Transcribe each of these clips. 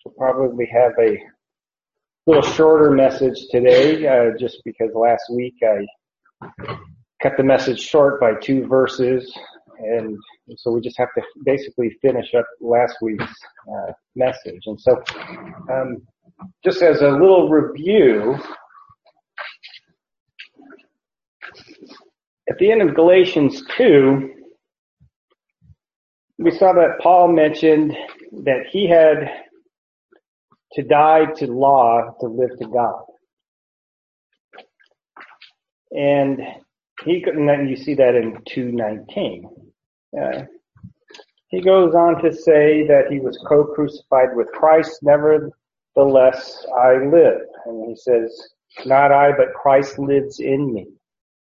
We'll probably have a little shorter message today, just because last week I cut the message short by 2 verses, and so we just have to basically finish up last week's message. And so, just as a little review, at the end of Galatians 2, we saw that Paul mentioned that he had to die to law to live to God. And then you see that in 2:19. He goes on to say that he was co-crucified with Christ, nevertheless I live. And he says, not I, but Christ lives in me.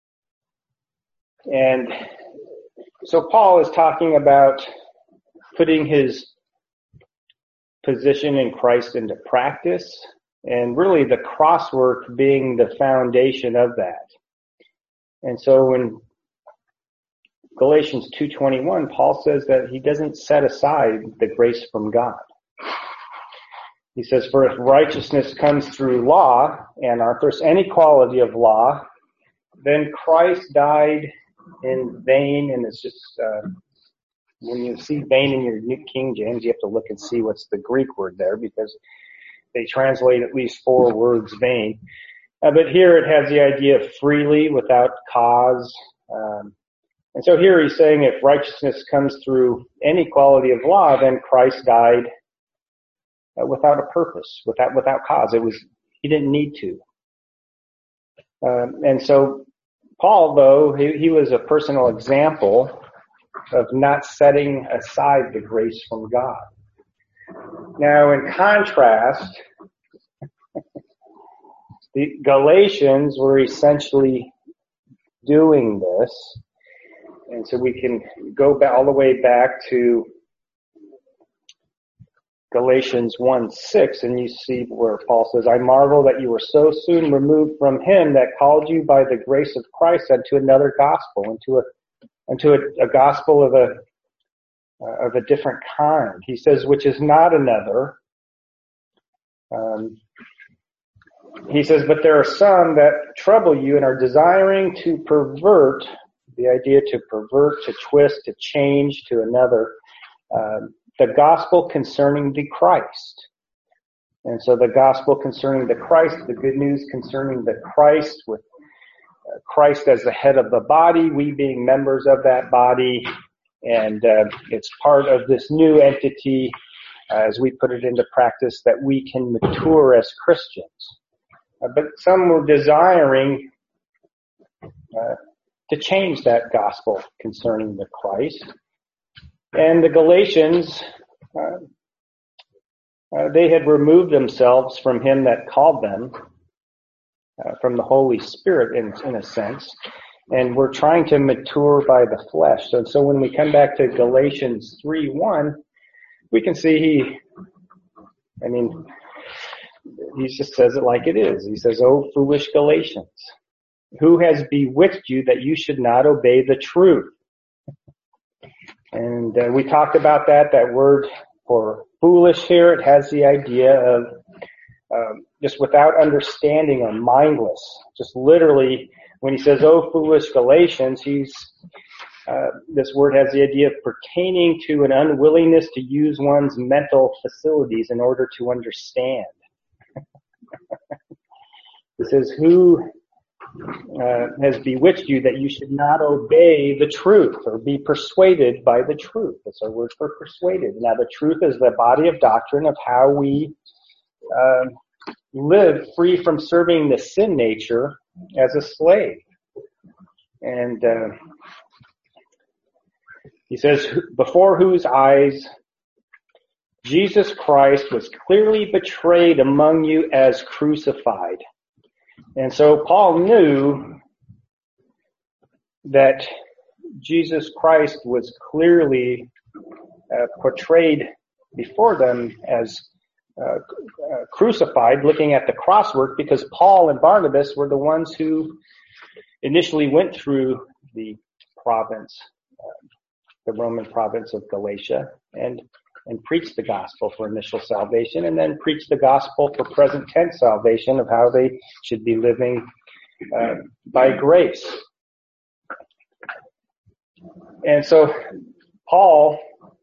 And so Paul is talking about putting his position in Christ into practice, and really the crosswork being the foundation of that. And so in Galatians 2:21, Paul says that he doesn't set aside the grace from God. He says, for if righteousness comes through law, and if there's any quality of law, then Christ died in vain. And it's just, when you see vain in your New King James, you have to look and see what's the Greek word there, because they translate at least 4 words vain. But here it has the idea of freely, without cause. And so here he's saying if righteousness comes through any quality of law, then Christ died without a purpose, without cause. He didn't need to. And so Paul, though, he was a personal example of not setting aside the grace from God. Now, in contrast, the Galatians were essentially doing this. And so we can go back, all the way back to Galatians 1:6, and you see where Paul says, I marvel that you were so soon removed from him that called you by the grace of Christ unto another gospel, unto a gospel of a different kind. He says, which is not another. He says, but there are some that trouble you and are desiring to pervert, the idea to pervert, to twist, to change to another, the gospel concerning the Christ. And so the gospel concerning the Christ, the good news concerning the Christ, with Christ as the head of the body, we being members of that body, and it's part of this new entity, as we put it into practice, that we can mature as Christians. But some were desiring to change that gospel concerning the Christ. And the Galatians, they had removed themselves from him that called them, from the Holy Spirit in a sense, and we're trying to mature by the flesh. So when we come back to Galatians 3:1, we can see he just says it like it is. He says, "O foolish Galatians, who has bewitched you that you should not obey the truth?" And we talked about that word for foolish here. It has the idea of just without understanding or mindless. Just literally, when he says, "Oh, foolish Galatians," this word has the idea of pertaining to an unwillingness to use one's mental facilities in order to understand. It says, "Who has bewitched you that you should not obey the truth or be persuaded by the truth?" That's our word for persuaded. Now, the truth is the body of doctrine of how we live free from serving the sin nature as a slave. And he says, before whose eyes Jesus Christ was clearly betrayed among you as crucified. And so Paul knew that Jesus Christ was clearly portrayed before them as crucified, looking at the crosswork, because Paul and Barnabas were the ones who initially went through the province, the Roman province of Galatia, and and preach the gospel for initial salvation, and then preach the gospel for present tense salvation of how they should be living by grace. And so Paul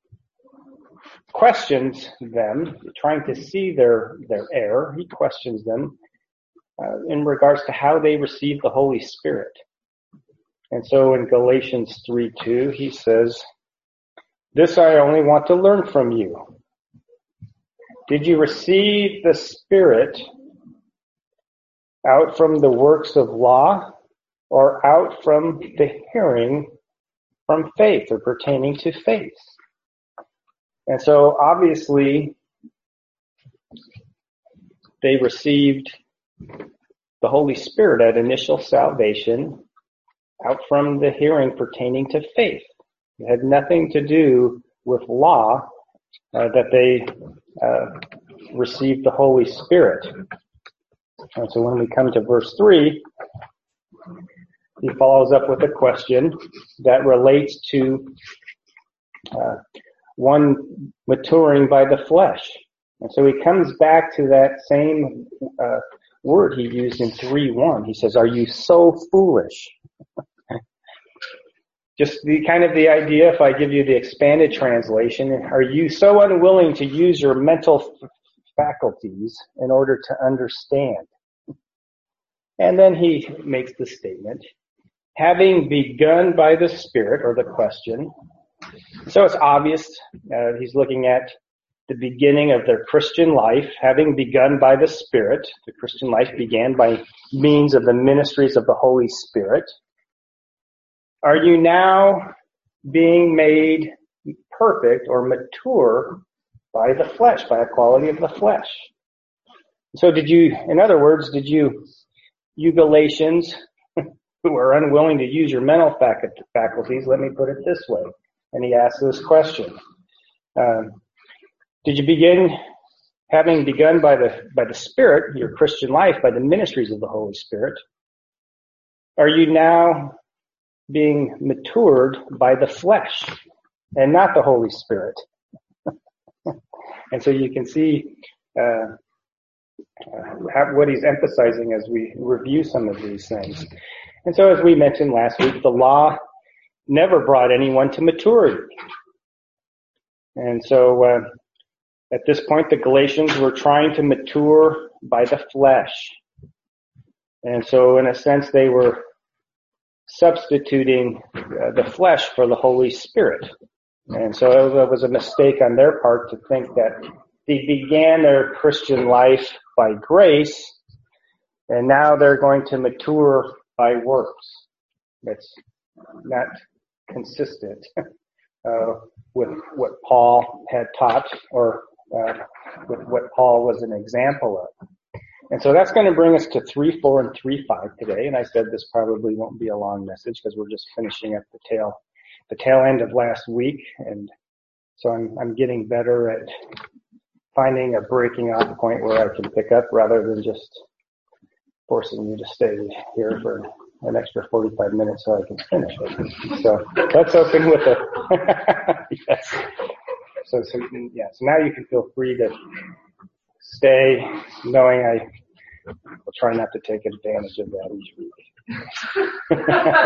questions them, trying to see their error. He questions them in regards to how they receive the Holy Spirit. And so in Galatians 3:2, he says, "This I only want to learn from you. Did you receive the Spirit out from the works of law or out from the hearing from faith or pertaining to faith?" And so obviously they received the Holy Spirit at initial salvation out from the hearing pertaining to faith. It had nothing to do with law that they received the Holy Spirit. And so when we come to verse 3, he follows up with a question that relates to one maturing by the flesh. And so he comes back to that same word he used in 3:1. He says, "Are you so foolish?" Just the idea, if I give you the expanded translation, are you so unwilling to use your mental faculties in order to understand? And then he makes the statement, having begun by the Spirit, or the question. So it's obvious he's looking at the beginning of their Christian life, having begun by the Spirit. The Christian life began by means of the ministries of the Holy Spirit. Are you now being made perfect or mature by the flesh, by a quality of the flesh? So did you Galatians, who are unwilling to use your mental faculties, let me put it this way. And he asks this question. Did you begin, having begun by the Spirit, your Christian life, by the ministries of the Holy Spirit, are you now being matured by the flesh and not the Holy Spirit? And so you can see what he's emphasizing as we review some of these things. And so as we mentioned last week, the law never brought anyone to maturity. And so at this point, the Galatians were trying to mature by the flesh. And so in a sense, they were substituting the flesh for the Holy Spirit. And so it was a mistake on their part to think that they began their Christian life by grace, and now they're going to mature by works. That's not consistent with what Paul had taught, or with what Paul was an example of. And so that's going to bring us to 3:4 and 3:5 today. And I said this probably won't be a long message because we're just finishing up the tail end of last week. And so I'm getting better at finding a breaking off point where I can pick up rather than just forcing you to stay here for an extra 45 minutes so I can finish it. So let's open with yes. So now you can feel free to stay, knowing I will try not to take advantage of that each week.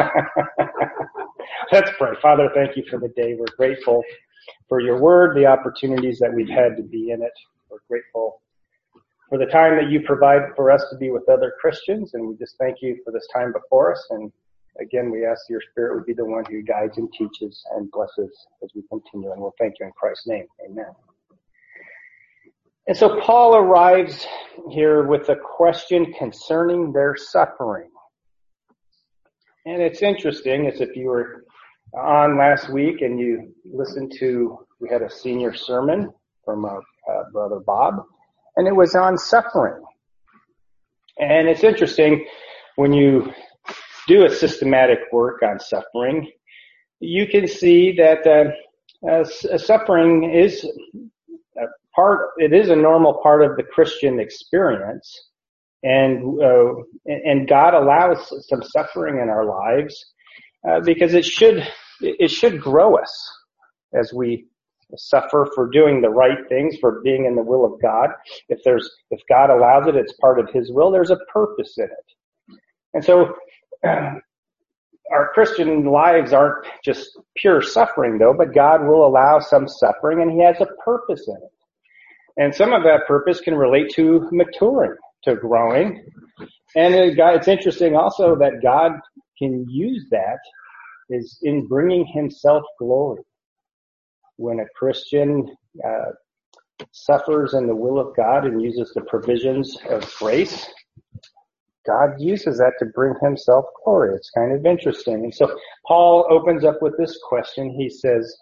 Let's pray. Father, thank you for the day. We're grateful for your word, the opportunities that we've had to be in it. We're grateful for the time that you provide for us to be with other Christians, and we just thank you for this time before us. And again, we ask your Spirit would be the one who guides and teaches and blesses as we continue. And we'll thank you in Christ's name. Amen. And so Paul arrives here with a question concerning their suffering. And it's interesting, as if you were on last week and you listened to, we had a senior sermon from our brother Bob, and it was on suffering. And it's interesting, when you do a systematic work on suffering, you can see that suffering is it is a normal part of the Christian experience, and God allows some suffering in our lives because it should grow us as we suffer for doing the right things, for being in the will of God. If God allows it, it's part of His will. There's a purpose in it. And so, our Christian lives aren't just pure suffering though, but God will allow some suffering and He has a purpose in it. And some of that purpose can relate to maturing, to growing. And it's interesting also that God can use that is in bringing Himself glory. When a Christian suffers in the will of God and uses the provisions of grace, God uses that to bring Himself glory. It's kind of interesting. And so Paul opens up with this question. He says,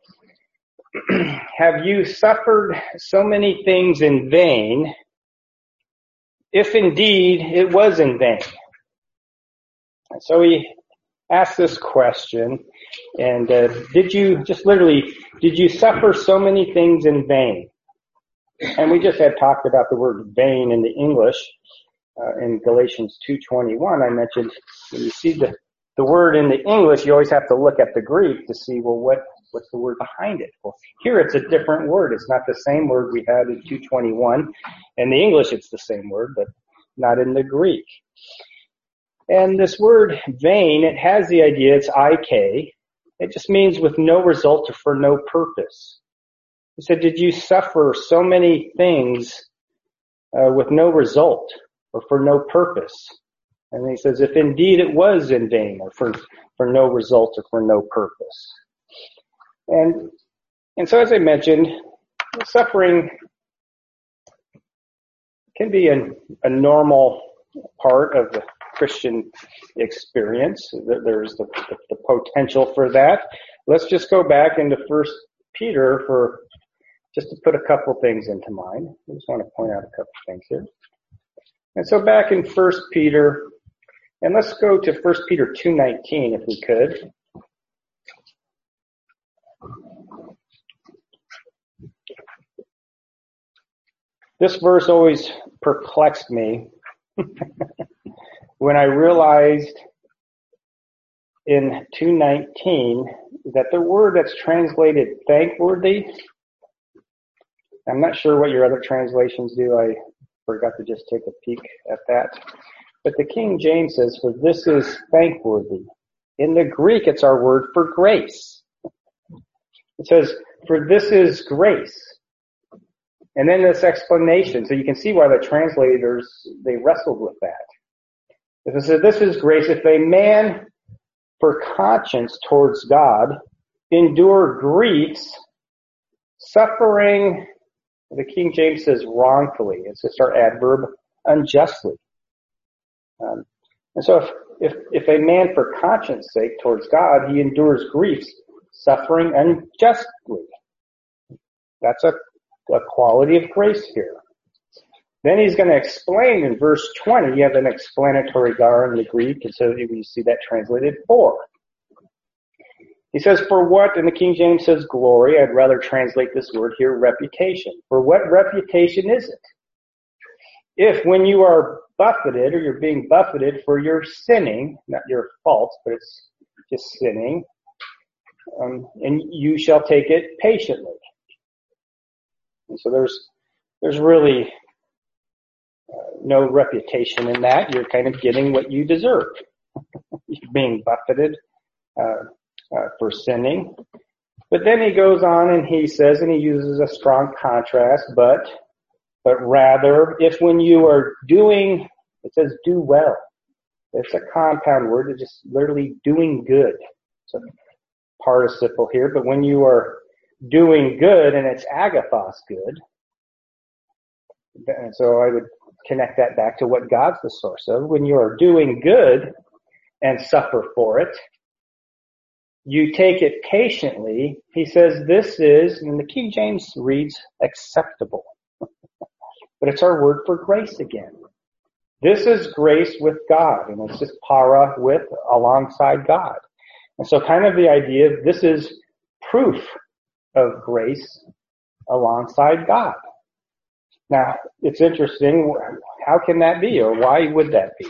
have you suffered so many things in vain, if indeed it was in vain? And so he asks this question, and did you suffer so many things in vain? And we just had talked about the word vain in the English. In Galatians 2:21, I mentioned when you see the word in the English, you always have to look at the Greek to see, well, what's the word behind it? Well, here it's a different word. It's not the same word we had in 2:21. In the English, it's the same word, but not in the Greek. And this word vain, it has the idea, it's ik. It just means with no result or for no purpose. He said, did you suffer so many things with no result or for no purpose? And he says, if indeed it was in vain or for no result or for no purpose. And so as I mentioned, suffering can be a normal part of the Christian experience. There's the potential for that. Let's just go back into 1 Peter just to put a couple things into mind. I just want to point out a couple things here. And so back in 1 Peter, and let's go to 1 Peter 2:19 if we could. This verse always perplexed me when I realized in 2:19 that the word that's translated thankworthy, I'm not sure what your other translations do. I forgot to just take a peek at that. But the King James says, for this is thankworthy. In the Greek, it's our word for grace. It says, for this is grace. And then this explanation, so you can see why the translators, they wrestled with that. It says, this is grace. If a man for conscience towards God endure griefs, suffering, the King James says wrongfully. It's just our adverb, unjustly. And so if a man for conscience sake towards God, he endures griefs, suffering unjustly. That's a quality of grace here. Then he's going to explain in verse 20, you have an explanatory gar in the Greek, and so we see that translated for. He says, for what, and the King James says glory. I'd rather translate this word here, reputation. For what reputation is it? If when you are buffeted, or you're being buffeted for your sinning, not your faults, but it's just sinning, and you shall take it patiently. And so there's really no reputation in that. You're kind of getting what you deserve. You're being buffeted for sinning. But then he goes on and he says, and he uses a strong contrast, but rather, if when you are doing, it says do well. It's a compound word. It's just literally doing good. It's a participle here, but when you are doing good, and it's agathos good, and so I would connect that back to what God's the source of. When you are doing good and suffer for it, you take it patiently. He says this is, and the King James reads acceptable. But it's our word for grace again. This is grace with God, and it's just para with, alongside God. And so kind of the idea of this is proof of grace alongside God. Now, it's interesting, how can that be, or why would that be?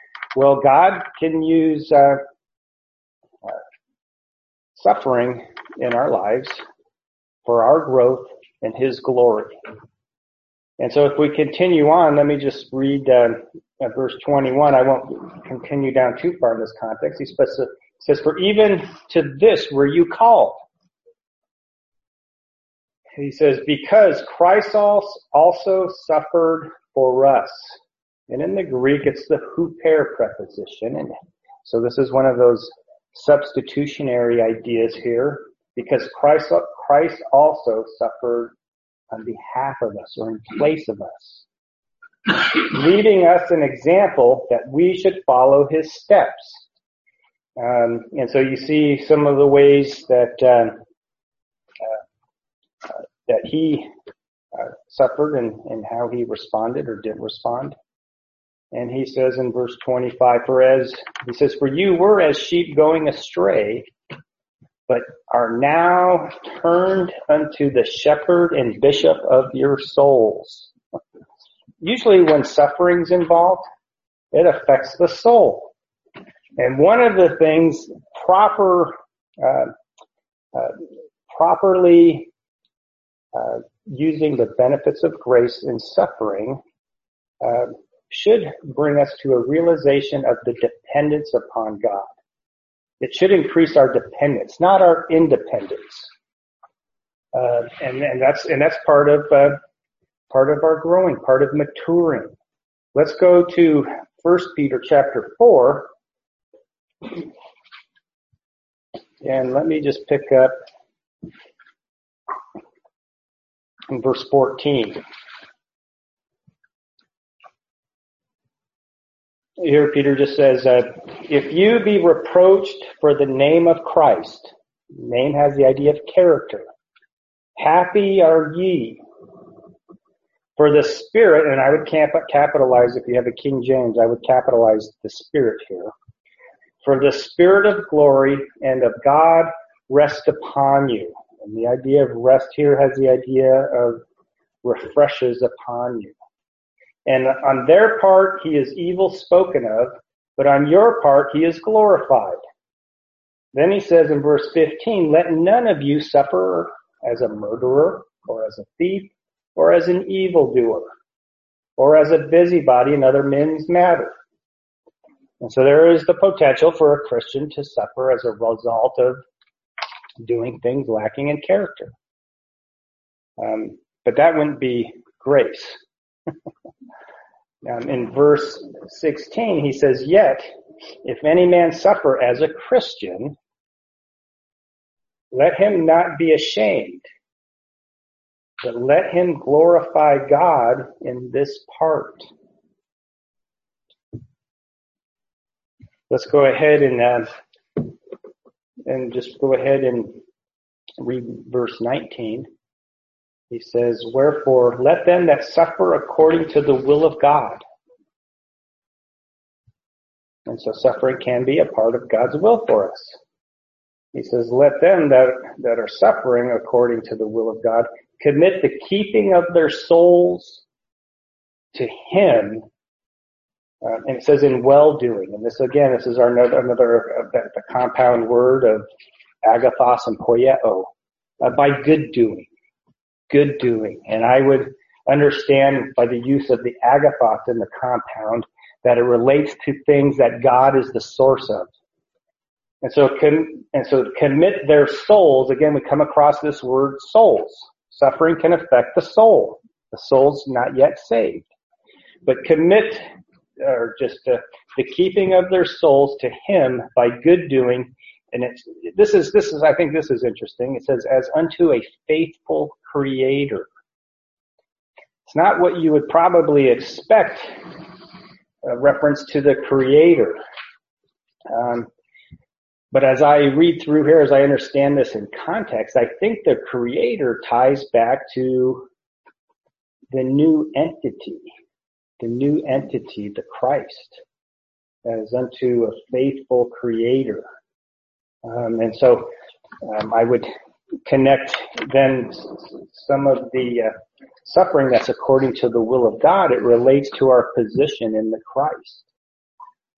Well, God can use suffering in our lives for our growth and His glory. And so if we continue on, let me just read verse 21. I won't continue down too far in this context. He says, for even to this were you called. He says, because Christ also suffered for us. And in the Greek, it's the huper preposition. And so this is one of those substitutionary ideas here, because Christ also suffered on behalf of us or in place of us, leaving us an example that we should follow His steps. And so you see some of the ways that He suffered and how He responded or didn't respond. And he says in verse 25, for you were as sheep going astray, but are now turned unto the shepherd and bishop of your souls. Usually when suffering's involved, it affects the soul. And one of the things properly using the benefits of grace in suffering should bring us to a realization of the dependence upon God. It should increase our dependence, not our independence. And that's part of our growing, part of maturing. Let's go to 1 Peter chapter 4. And let me just pick up in verse 14. Here Peter just says, if you be reproached for the name of Christ, name has the idea of character. Happy are ye. For the Spirit, and I would capitalize, if you have a King James, I would capitalize the Spirit here. For the Spirit of glory and of God rest upon you. And the idea of rest here has the idea of refreshes upon you. And on their part, He is evil spoken of, but on your part, He is glorified. Then he says in verse 15, let none of you suffer as a murderer, or as a thief, or as an evildoer, or as a busybody in other men's matter. And so there is the potential for a Christian to suffer as a result of doing things lacking in character. But that wouldn't be grace. In verse 16, he says, yet, if any man suffer as a Christian, let him not be ashamed, but let him glorify God in this part. Let's go ahead and just go ahead and read verse 19. He says, wherefore, let them that suffer according to the will of God. And so suffering can be a part of God's will for us. He says, let them that are suffering according to the will of God commit the keeping of their souls to Him. And it says in well-doing. And this is another the compound word of agathos and poieo, by good doing. Good doing. And I would understand by the use of the agathos in the compound that it relates to things that God is the source of. And so commit their souls. Again, we come across this word souls. Suffering can affect the soul. The soul's not yet saved. But commit, or just the keeping of their souls to Him by good doing. And this is I think this is interesting. It says, as unto a faithful Creator. It's not what you would probably expect, a reference to the Creator. But as I read through here, as I understand this in context, I think the Creator ties back to the new entity, the Christ, as unto a faithful Creator. And so I would connect then some of the suffering that's according to the will of God. It relates to our position in the Christ.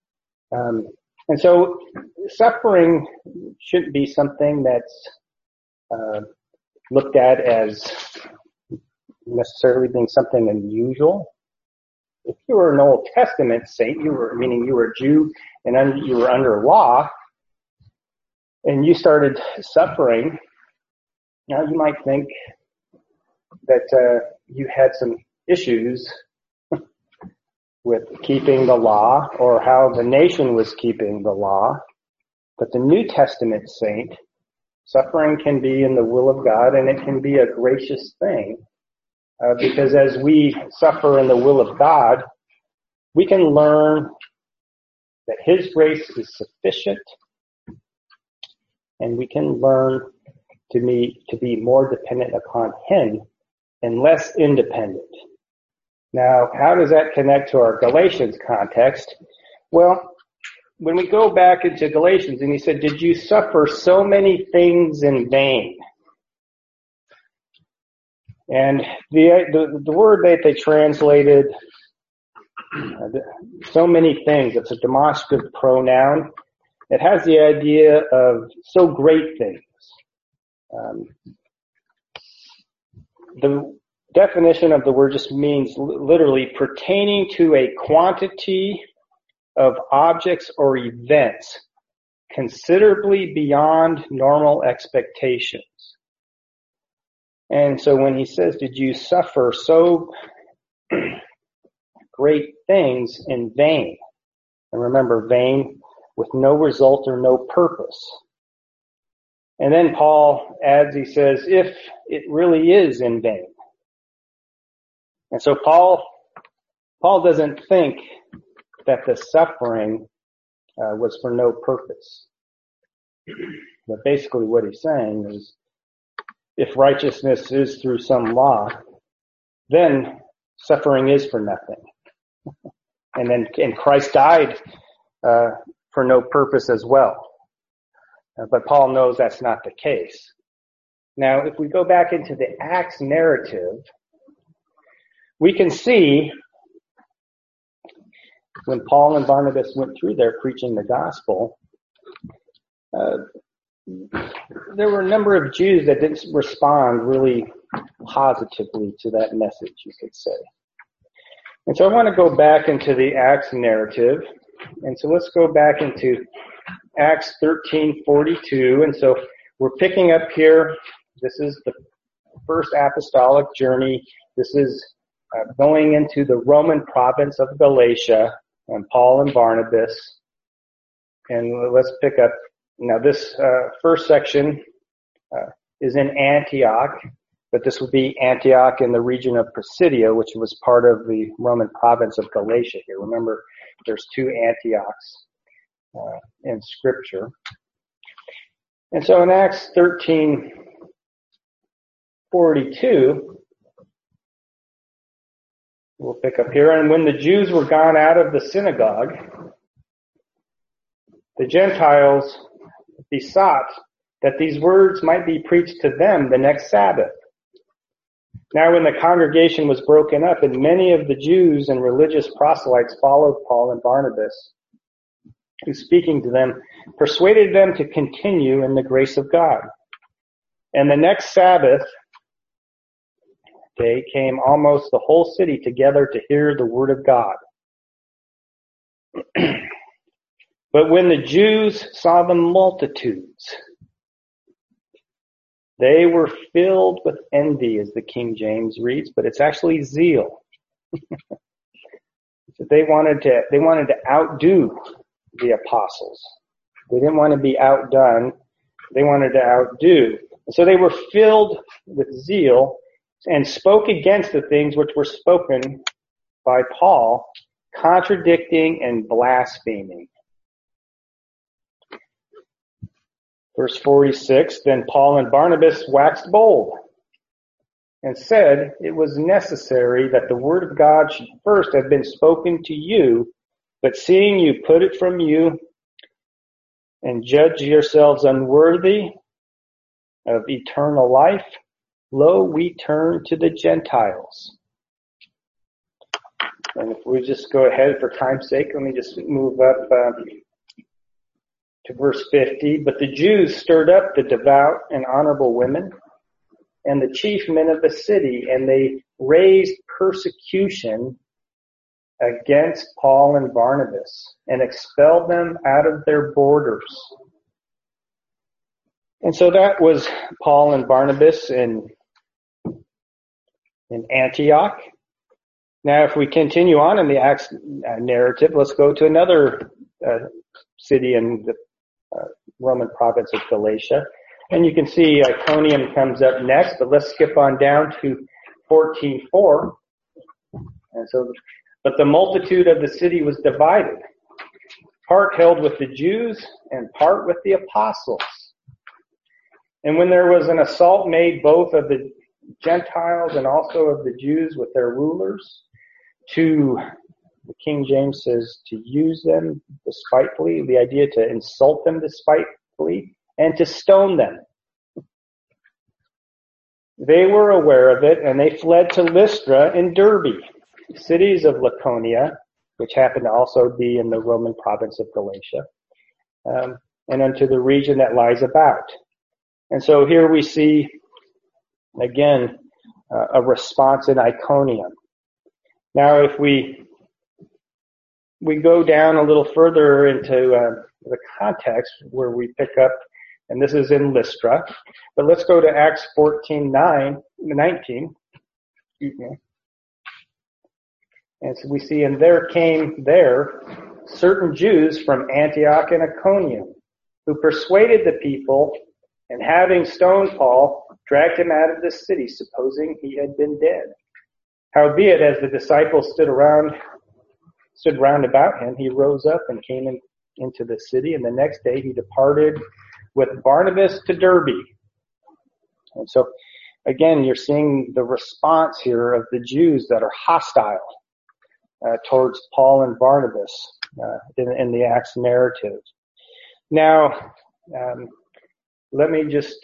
And so suffering shouldn't be something that's looked at as necessarily being something unusual. If you were an Old Testament saint, meaning you were a Jew and you were under law, and you started suffering, now you might think that you had some issues with keeping the law or how the nation was keeping the law. But the New Testament saint, suffering can be in the will of God, and it can be a gracious thing. Because as we suffer in the will of God, we can learn that His grace is sufficient, and we can learn to be more dependent upon Him and less independent. Now, how does that connect to our Galatians context? Well, when we go back into Galatians, and he said, "Did you suffer so many things in vain?" And the word that they translated, so many things, it's a demonstrative pronoun. It has the idea of so great things. The definition of the word just means literally pertaining to a quantity of objects or events considerably beyond normal expectations. And so when he says, "Did you suffer so great things in vain?" And remember, vain with no result or no purpose. And then Paul adds, he says, if it really is in vain. And so Paul doesn't think that the suffering was for no purpose. But basically what he's saying is, if righteousness is through some law, then suffering is for nothing. And Christ died for no purpose as well. But Paul knows that's not the case. Now, if we go back into the Acts narrative, we can see when Paul and Barnabas went through there preaching the gospel, there were a number of Jews that didn't respond really positively to that message, you could say. And so I want to go back into the Acts narrative. And so let's go back into Acts 13:42. And so we're picking up here. This is the first apostolic journey. This is going into the Roman province of Galatia, and Paul and Barnabas. And let's pick up. Now this first section is in Antioch, but this would be Antioch in the region of Pisidia, which was part of the Roman province of Galatia here. Remember, there's two Antiochs in Scripture. And so in Acts 13:42, we'll pick up here. And when the Jews were gone out of the synagogue, the Gentiles besought that these words might be preached to them the next Sabbath. Now when the congregation was broken up, and many of the Jews and religious proselytes followed Paul and Barnabas, who, speaking to them, persuaded them to continue in the grace of God. And the next Sabbath day came almost the whole city together to hear the word of God. But when the Jews saw the multitudes, they were filled with envy, as the King James reads, but it's actually zeal. They wanted to outdo the apostles. They didn't want to be outdone. They wanted to outdo. And so they were filled with zeal and spoke against the things which were spoken by Paul, contradicting and blaspheming. Verse 46, then Paul and Barnabas waxed bold and said it was necessary that the word of God should first have been spoken to you, but seeing you put it from you and judge yourselves unworthy of eternal life, lo, we turn to the Gentiles. And if we just go ahead for time's sake, let me just move up to verse 50. But the Jews stirred up the devout and honorable women and the chief men of the city, and they raised persecution against Paul and Barnabas and expelled them out of their borders. And so that was Paul and Barnabas in Antioch. Now, if we continue on in the Acts narrative, let's go to another city in the Roman province of Galatia. And you can see Iconium comes up next, but let's skip on down to 14:4. And so, but the multitude of the city was divided, part held with the Jews and part with the apostles. And when there was an assault made both of the Gentiles and also of the Jews with their rulers, the King James says to use them despitefully, the idea to insult them despitefully, and to stone them. They were aware of it, and they fled to Lystra and Derbe, cities of Laconia, which happened to also be in the Roman province of Galatia, and unto the region that lies about. And so here we see, again, a response in Iconium. Now, if we go down a little further into the context where we pick up, and this is in Lystra, but let's go to Acts 19. Excuse me. And so we see, and there came certain Jews from Antioch and Iconium, who persuaded the people, and having stoned Paul, dragged him out of the city, supposing he had been dead. Howbeit, as the disciples stood round about him, he rose up and came into the city, and the next day he departed with Barnabas to Derbe. And so, again, you're seeing the response here of the Jews that are hostile towards Paul and Barnabas in the Acts narrative. Now, let me just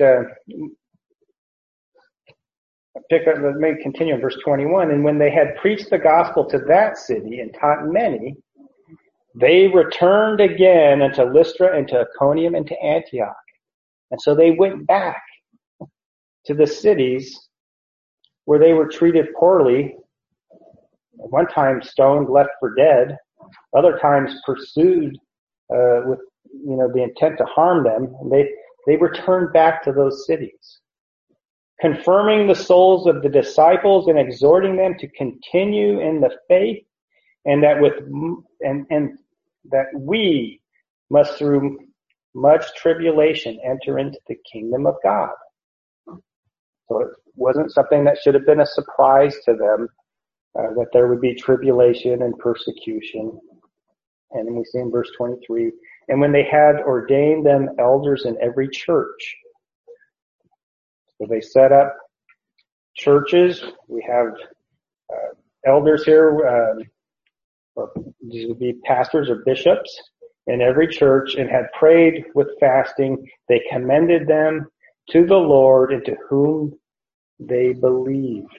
let me continue in verse 21. And when they had preached the gospel to that city and taught many, they returned again unto Lystra and to Iconium and to Antioch. And so they went back to the cities where they were treated poorly, at one time stoned, left for dead, other times pursued with the intent to harm them. And they returned back to those cities, confirming the souls of the disciples and exhorting them to continue in the faith, and that that we must through much tribulation enter into the kingdom of God. So it wasn't something that should have been a surprise to them, that there would be tribulation and persecution. And we see in verse 23, and when they had ordained them elders in every church. So they set up churches. We have elders here, or these would be pastors or bishops in every church, and had prayed with fasting. They commended them to the Lord, into whom they believed.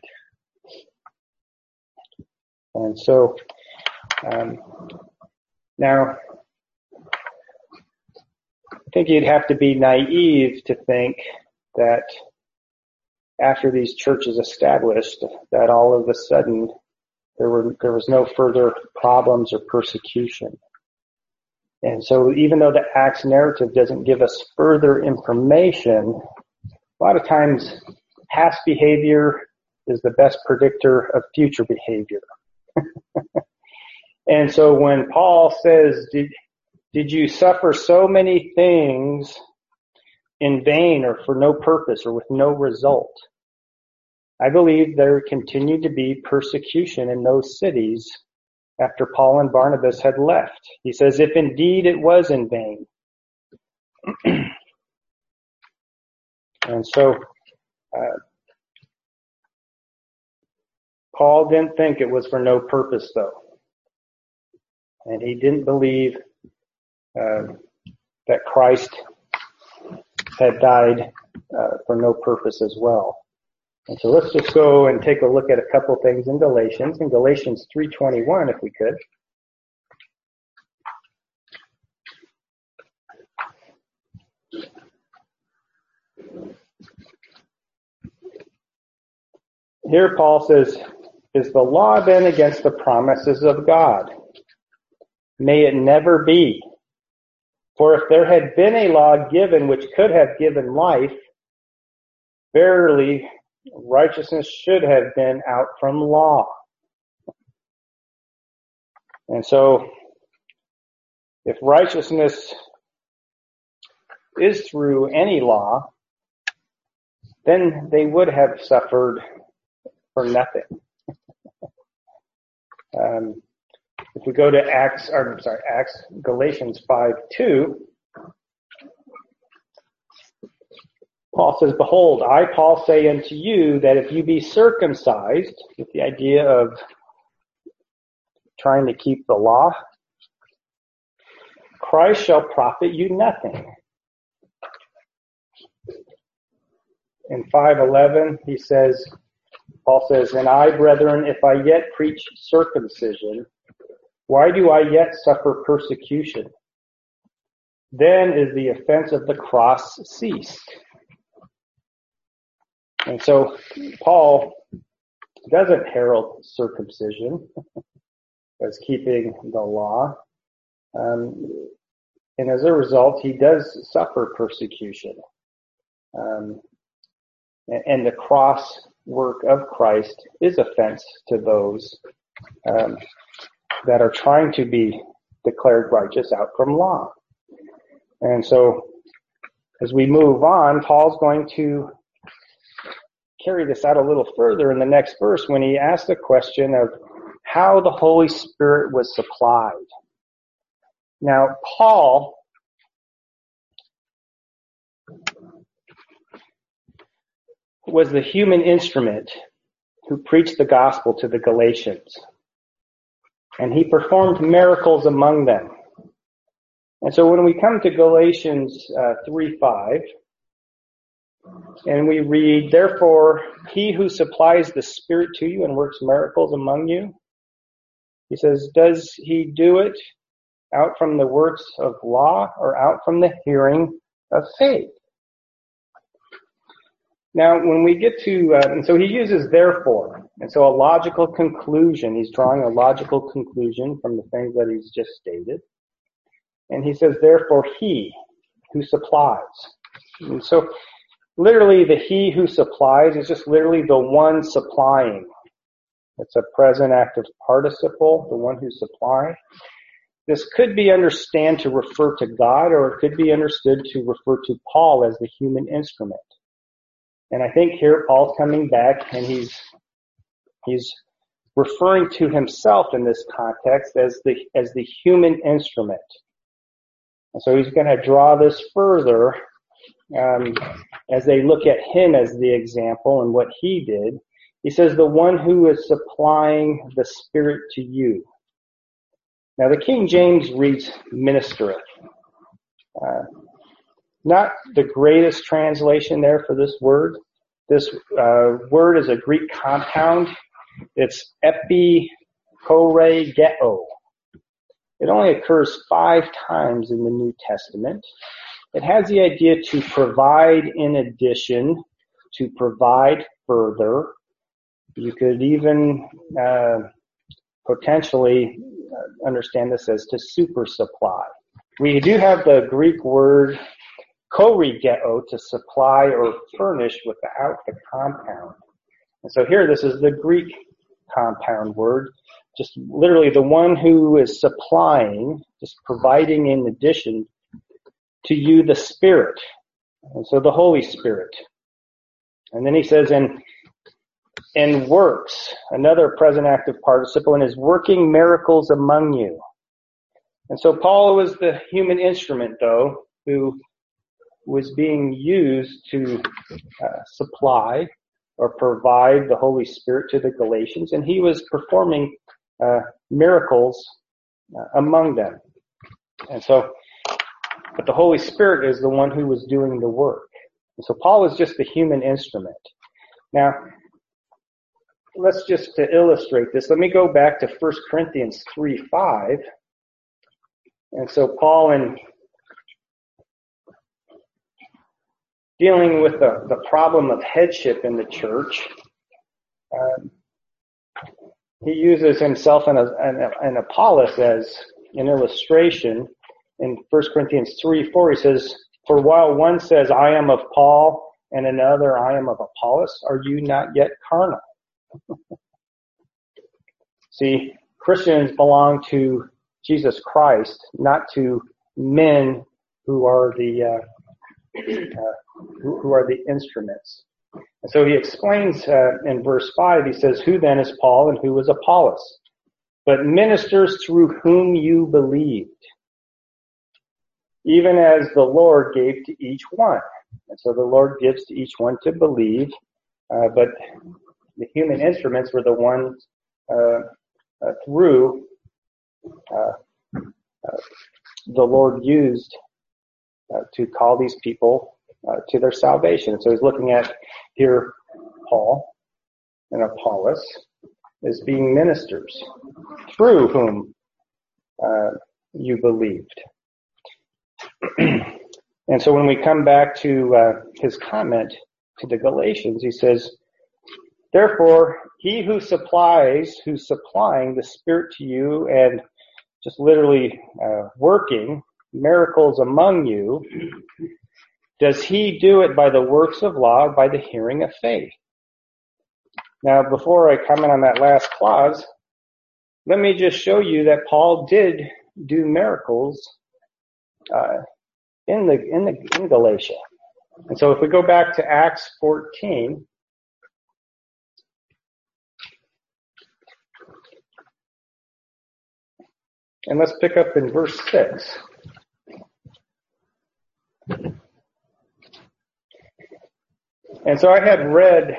And so, now, I think you'd have to be naive to think that after these churches established, that all of a sudden there was no further problems or persecution. And so even though the Acts narrative doesn't give us further information, a lot of times past behavior is the best predictor of future behavior. And so when Paul says, did you suffer so many things in vain or for no purpose or with no result? I believe there continued to be persecution in those cities after Paul and Barnabas had left. He says, if indeed it was in vain. And so Paul didn't think it was for no purpose, though. And he didn't believe that Christ had died for no purpose as well. And so let's just go and take a look at a couple things in Galatians. In Galatians 3:21, if we could. Here Paul says, is the law then against the promises of God? May it never be. For if there had been a law given which could have given life, verily righteousness should have been out from law. And so, if righteousness is through any law, then they would have suffered for nothing. If we go to Galatians 5:2, Paul says, behold, I, Paul, say unto you that if you be circumcised, with the idea of trying to keep the law, Christ shall profit you nothing. In 5:11, Paul says, and I, brethren, if I yet preach circumcision, why do I yet suffer persecution? Then is the offense of the cross ceased. And so Paul doesn't herald circumcision as keeping the law. And as a result, he does suffer persecution. And the cross work of Christ is offense to those that are trying to be declared righteous out from law. And so as we move on, Paul's going to carry this out a little further in the next verse when he asks the question of how the Holy Spirit was supplied. Now, Paul was the human instrument who preached the gospel to the Galatians. And he performed miracles among them. And so when we come to Galatians 3:5, and we read, therefore, he who supplies the Spirit to you and works miracles among you, he says, does he do it out from the works of law or out from the hearing of faith? Now, when we get to, and so he uses therefore, and so a logical conclusion, he's drawing a logical conclusion from the things that he's just stated. And he says, therefore, he who supplies. And so literally the he who supplies is just literally the one supplying. It's a present active participle, the one who's supplying. This could be understood to refer to God, or it could be understood to refer to Paul as the human instrument. And I think here Paul's coming back and he's referring to himself in this context as the human instrument. And so he's going to draw this further as they look at him as the example and what he did. He says, the one who is supplying the Spirit to you. Now the King James reads ministereth. Not the greatest translation there for this word. This word is a Greek compound. It's epikorregeo. It only occurs 5 times in the New Testament. It has the idea to provide in addition, to provide further. You could even potentially understand this as to super supply. We do have the Greek word korigeo, to supply or furnish without the compound. And so here this is the Greek compound word, just literally the one who is supplying, just providing in addition to you the Spirit. And so the Holy Spirit. And then he says in works, another present active participle, and is working miracles among you. And so Paul was the human instrument, though, who was being used to supply or provide the Holy Spirit to the Galatians, and he was performing miracles among them. And so, but the Holy Spirit is the one who was doing the work. And so Paul was just the human instrument. Now, let's just to illustrate this, let me go back to 1 Corinthians 3:5. And so Paul, in dealing with the problem of headship in the church, he uses himself and Apollos as an illustration. In 1 Corinthians 3:4, he says, "For while one says, I am of Paul, and another, I am of Apollos, are you not yet carnal?" See, Christians belong to Jesus Christ, not to men who are the instruments. And so he explains in verse 5, he says, "Who then is Paul and who is Apollos? But ministers through whom you believed, even as the Lord gave to each one." And so the Lord gives to each one to believe, but the human instruments were the ones through the Lord used to call these people to their salvation. So he's looking at here Paul and Apollos as being ministers through whom you believed. And so when we come back to his comment to the Galatians, he says, "Therefore, he who's supplying the Spirit to you and just literally working miracles among you, does he do it by the works of law, by the hearing of faith?" Now, before I comment on that last clause, let me just show you that Paul did do miracles in Galatia. And so if we go back to Acts 14, and let's pick up in verse 6. And so I had read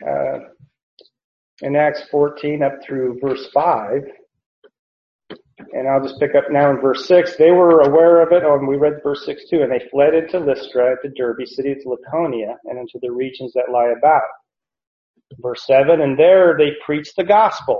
in Acts 14 up through verse 5, and I'll just pick up now in verse 6. "They were aware of it," and we read verse 6 too, "and they fled into Lystra, to Derbe, city of Lycaonia, and into the regions that lie about." Verse 7, "And there they preached the gospel.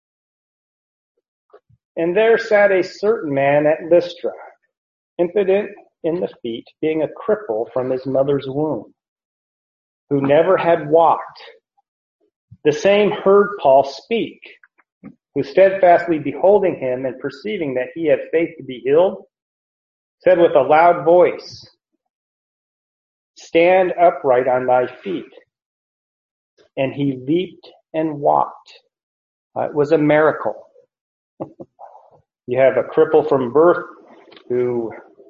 And there sat a certain man at Lystra, impotent in the feet, being a cripple from his mother's womb, who never had walked. The same heard Paul speak, who steadfastly beholding him and perceiving that he had faith to be healed, said with a loud voice, 'Stand upright on thy feet.' And he leaped and walked." It was a miracle. You have a cripple from birth who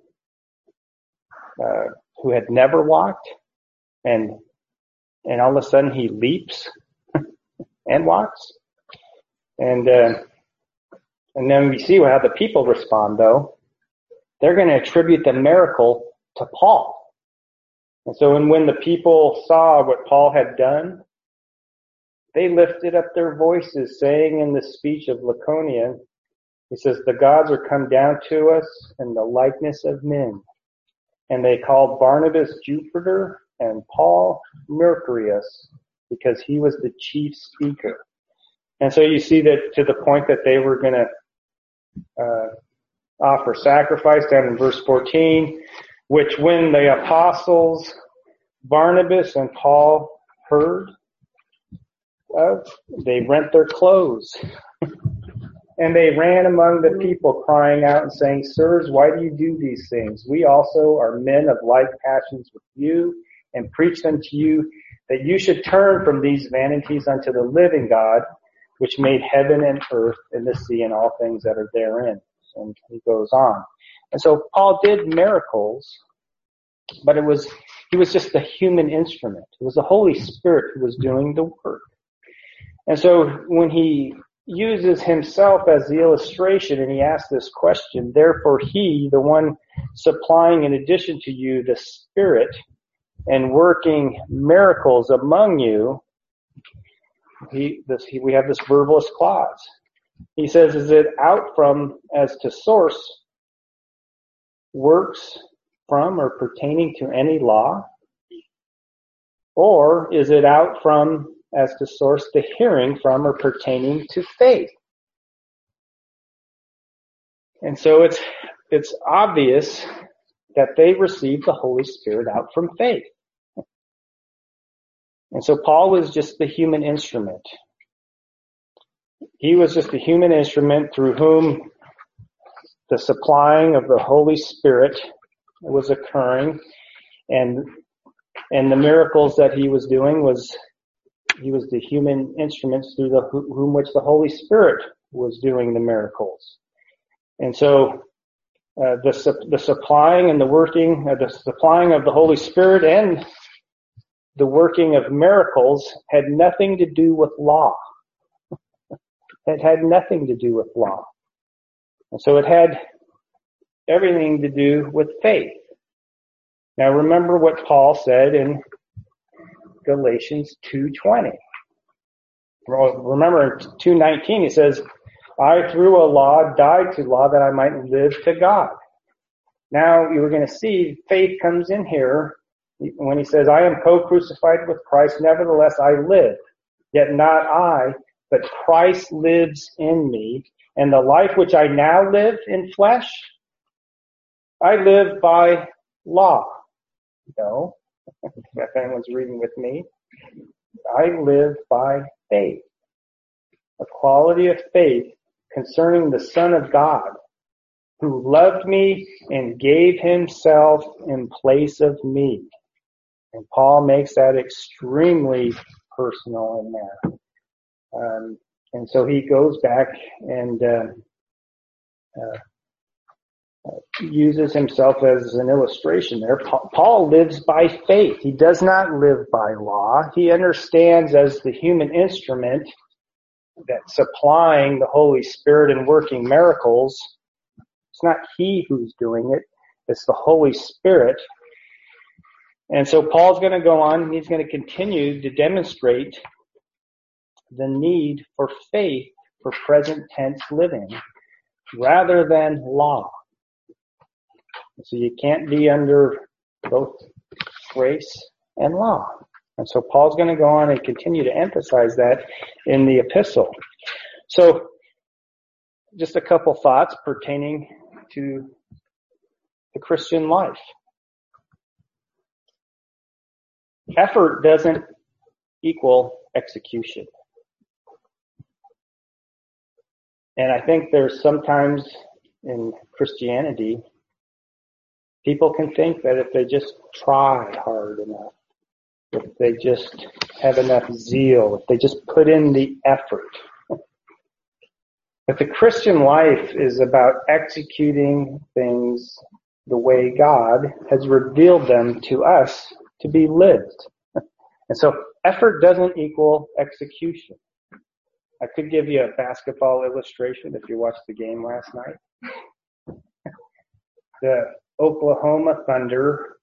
had never walked, and all of a sudden he leaps and walks. And then we see how the people respond, though. They're going to attribute the miracle to Paul. And so when the people saw what Paul had done, they lifted up their voices, saying in the speech of Lycaonia, he says, "The gods are come down to us in the likeness of men." And they called Barnabas Jupiter and Paul Mercurius, because he was the chief speaker. And so you see that to the point that they were going to offer sacrifice down in verse 14, which when the apostles Barnabas and Paul heard of, they rent their clothes. And they ran among the people, crying out and saying, "Sirs, why do you do these things? We also are men of like passions with you, and preach unto you that you should turn from these vanities unto the living God, which made heaven and earth and the sea and all things that are therein." And he goes on. And so Paul did miracles, but he was just a human instrument. It was the Holy Spirit who was doing the work. And so when he uses himself as the illustration and he asks this question, "Therefore he, the one supplying in addition to you the Spirit and working miracles among you," we have this verbalist clause. He says, "Is it out from, as to source, works from or pertaining to any law? Or is it out from, as to source, the hearing from or pertaining to faith?" And so it's obvious that they received the Holy Spirit out from faith. And so Paul was just the human instrument. He was just a human instrument through whom the supplying of the Holy Spirit was occurring, and the miracles that he was doing he was the human instruments through whom which the Holy Spirit was doing the miracles. And so the supplying and the working, the supplying of the Holy Spirit and the working of miracles had nothing to do with law. It had nothing to do with law. And so it had everything to do with faith. Now remember what Paul said in Galatians 2:20. Remember in 2:19 he says, I through a law died to law that I might live to God. Now you're going to see faith comes in here when he says, I am co-crucified with Christ, nevertheless I live. Yet not I, but Christ lives in me. And the life which I now live in flesh, I live by law. No, if anyone's reading with me, I live by faith. A quality of faith concerning the Son of God, who loved me and gave himself in place of me. And Paul makes that extremely personal in there. And so he goes back and uses himself as an illustration there. Paul lives by faith. He does not live by law. He understands as the human instrument that supplying the Holy Spirit and working miracles, it's not he who's doing it, it's the Holy Spirit. And so Paul's going to go on and he's going to continue to demonstrate the need for faith for present tense living rather than law. So you can't be under both grace and law. And so Paul's going to go on and continue to emphasize that in the epistle. So just a couple thoughts pertaining to the Christian life. Effort doesn't equal execution. And I think there's sometimes in Christianity, people can think that if they just try hard enough, if they just have enough zeal, if they just put in the effort. But the Christian life is about executing things the way God has revealed them to us to be lived. And so effort doesn't equal execution. I could give you a basketball illustration if you watched the game last night. The Oklahoma Thunder,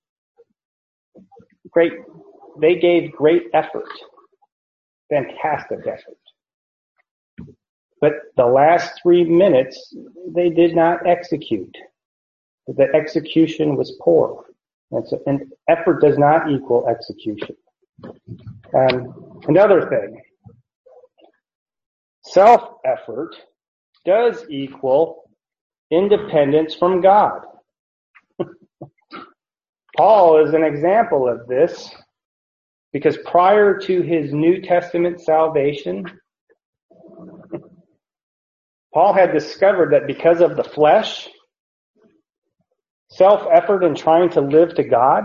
they gave great effort, fantastic effort. But the last 3 minutes, they did not execute. The execution was poor. And effort does not equal execution. Another thing, self-effort does equal independence from God. Paul is an example of this because prior to his New Testament salvation, Paul had discovered that because of the flesh, self-effort in trying to live to God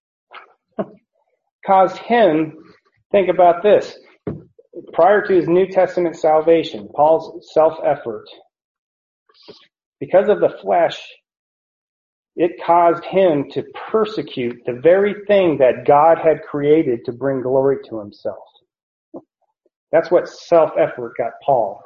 caused him, think about this, prior to his New Testament salvation, Paul's self-effort, because of the flesh, it caused him to persecute the very thing that God had created to bring glory to himself. That's what self-effort got Paul.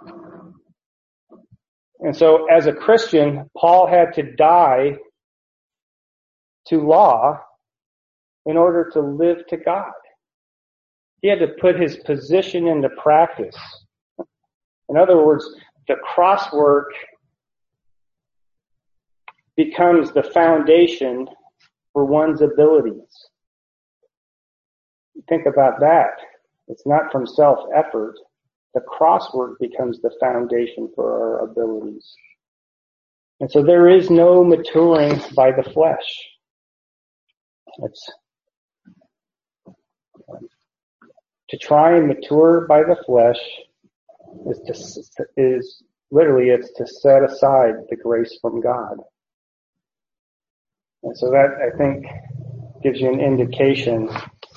And so as a Christian, Paul had to die to law in order to live to God. He had to put his position into practice. In other words, the cross work becomes the foundation for one's abilities. Think about that. It's not from self-effort. The cross work becomes the foundation for our abilities. And so there is no maturing by the flesh. It's to try and mature by the flesh is literally it's to set aside the grace from God. And so that, I think, gives you an indication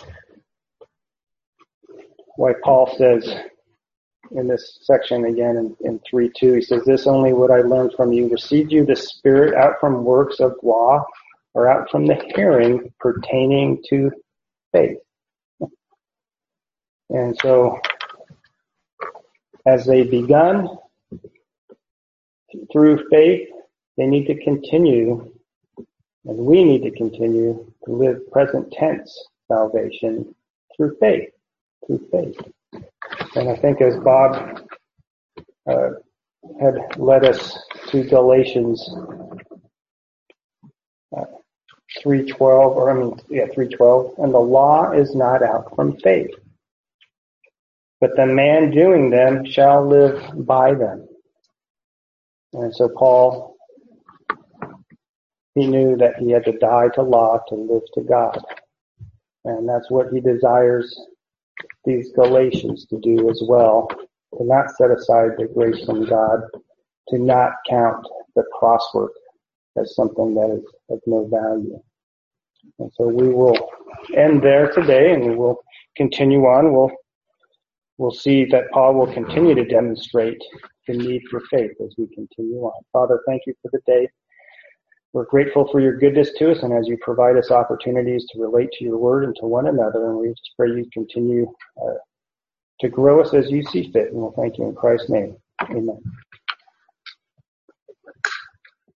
why Paul says in this section again in 3:2, he says, "This only would I learn from you. Received you the Spirit out from works of law or out from the hearing pertaining to faith?" And so, as they begun through faith, they need to continue, and we need to continue to live present tense salvation through faith. And I think as Bob had led us to Galatians 3:12, and the law is not out from faith, but the man doing them shall live by them. And so Paul, he knew that he had to die to law to live to God. And that's what he desires these Galatians to do as well, to not set aside the grace from God, to not count the crosswork as something that is of no value. And so we will end there today, and we will continue on. We'll see that Paul will continue to demonstrate the need for faith as we continue on. Father, thank you for the day. We're grateful for your goodness to us, and as you provide us opportunities to relate to your word and to one another, and we just pray you continue to grow us as you see fit, and we'll thank you in Christ's name. Amen.